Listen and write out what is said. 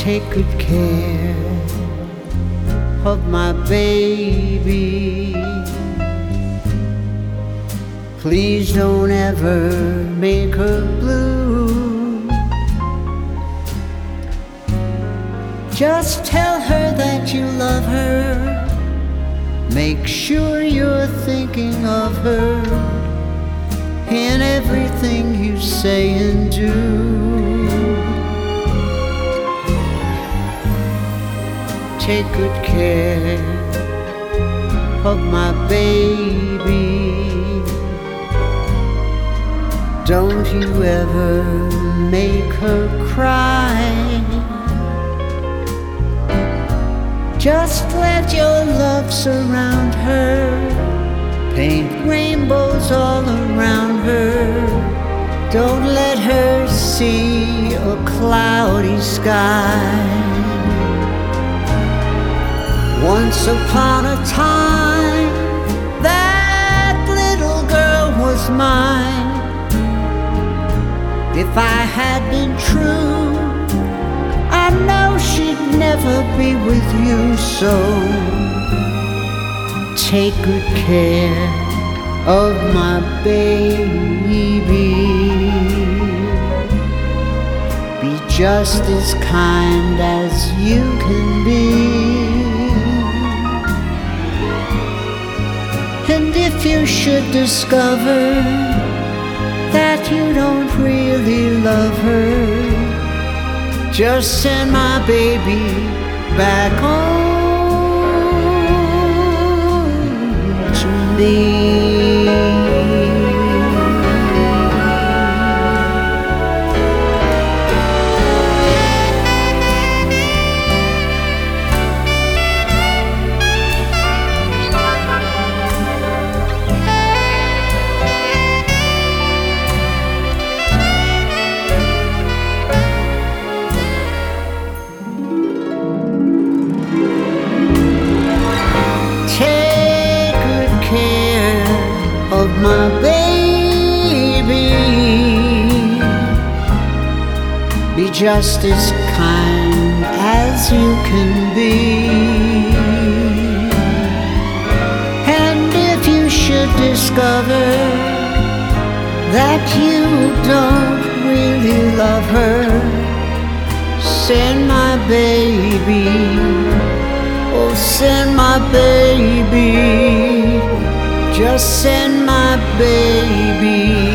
Take good care of my baby. Please don't ever make her blue. Just tell her that you love her. Make sure you're thinking of her in everything you say and do. Take good care of my baby. Don't you ever make her cry. Just let your love surround her. Paint rainbows all around her. Don't let her see a cloudy sky. Once upon a time, that little girl was mine. If I had been true, I know she'd never be with you. So take good care of my baby. Be just as kind as you can be. And if you should discover that you don't really love her, just send my baby back home to me. Of my baby, be just as kind as you can be. And if you should discover that you don't really love her, send my baby, oh send my baby. Just send my baby